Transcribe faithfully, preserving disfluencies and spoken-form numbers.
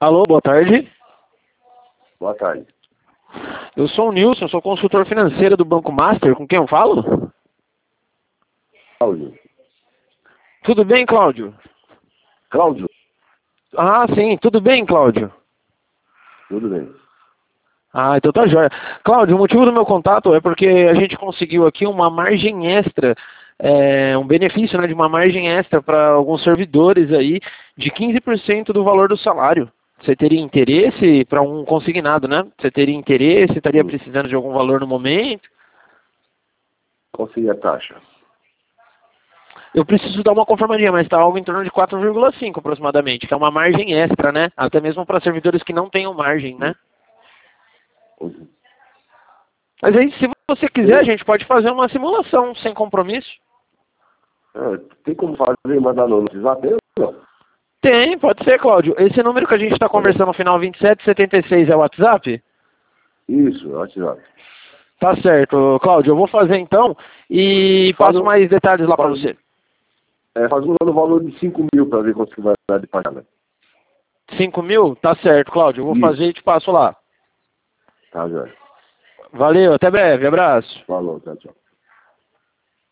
Alô, boa tarde. Boa tarde. Eu sou o Nilson, sou consultor financeiro do Banco Master. Com quem eu falo? Cláudio. Tudo bem, Cláudio? Cláudio? Ah, sim. Tudo bem, Cláudio? Tudo bem. Ah, então tá jóia. Cláudio, o motivo do meu contato é porque a gente conseguiu aqui uma margem extra, é, um benefício, né, de uma margem extra para alguns servidores aí de quinze por cento do valor do salário. Você teria interesse para um consignado, né? Você teria interesse, estaria Hum. precisando de algum valor no momento? Qual seria a taxa? Eu preciso dar uma confirmadinha, mas está algo em torno de quatro vírgula cinco aproximadamente, que é uma margem extra, né? Até mesmo para servidores que não tenham margem, né? Uhum. Mas aí, se você quiser, a gente pode fazer uma simulação sem compromisso. É, tem como fazer e mandar no WhatsApp? Não. Tem, pode ser, Cláudio. Esse número que a gente está conversando no final vinte e sete setenta e seis é o WhatsApp? Isso, WhatsApp. Tá certo, Cláudio. Eu vou fazer então e Faz passo um- mais detalhes lá para faz- você. É, faz um valor de cinco mil para ver quanto que vai dar de pagamento. cinco mil? Tá certo, Cláudio. Eu vou Isso. fazer e te passo lá. Tá, Jorge. Valeu, até breve. Abraço. Falou, tchau, tchau.